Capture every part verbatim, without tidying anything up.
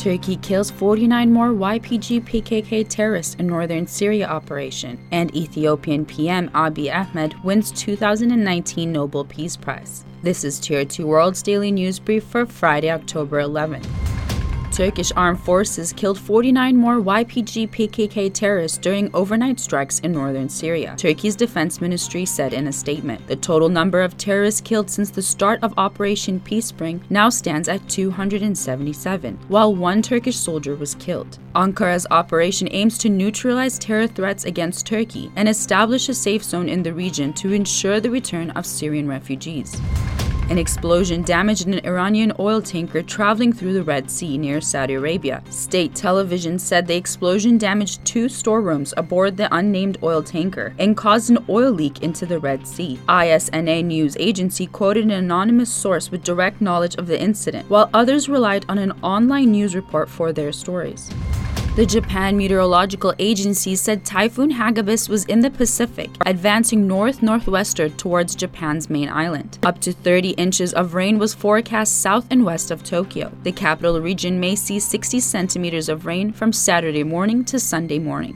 Turkey kills forty-nine more Y P G P K K terrorists in northern Syria operation. And Ethiopian P M Abiy Ahmed wins two thousand nineteen Nobel Peace Prize. This is Tier two World's Daily News Brief for Friday, October eleventh. Turkish armed forces killed forty-nine more Y P G P K K terrorists during overnight strikes in northern Syria, Turkey's defense ministry said in a statement. The total number of terrorists killed since the start of Operation Peace Spring now stands at two hundred seventy-seven, while one Turkish soldier was killed. Ankara's operation aims to neutralize terror threats against Turkey and establish a safe zone in the region to ensure the return of Syrian refugees. An explosion damaged an Iranian oil tanker traveling through the Red Sea near Saudi Arabia. State television said the explosion damaged two storerooms aboard the unnamed oil tanker and caused an oil leak into the Red Sea. I S N A news agency quoted an anonymous source with direct knowledge of the incident, while others relied on an online news report for their stories. The Japan Meteorological Agency said Typhoon Hagibis was in the Pacific, advancing north-northwestward towards Japan's main island. Up to thirty inches of rain was forecast south and west of Tokyo. The capital region may see sixty centimeters of rain from Saturday morning to Sunday morning.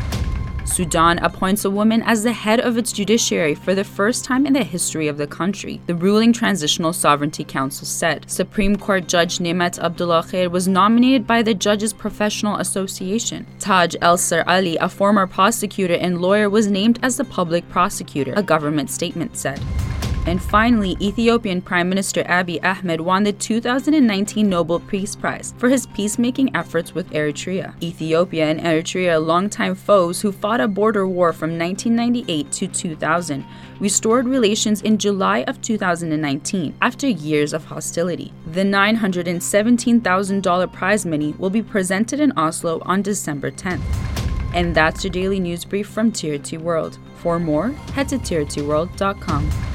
Sudan appoints a woman as the head of its judiciary for the first time in the history of the country, the ruling Transitional Sovereignty Council said. Supreme Court Judge Nemat Abdullah Khair was nominated by the Judges Professional Association. Taj El-Sar Ali, a former prosecutor and lawyer, was named as the public prosecutor, a government statement said. And finally, Ethiopian Prime Minister Abiy Ahmed won the two thousand nineteen Nobel Peace Prize for his peacemaking efforts with Eritrea. Ethiopia and Eritrea, longtime foes who fought a border war from nineteen ninety-eight to two thousand, restored relations in July of two thousand nineteen after years of hostility. The nine hundred seventeen thousand dollars prize money will be presented in Oslo on December tenth. And that's your daily news brief from Tier two World. For more, head to tier two world dot com.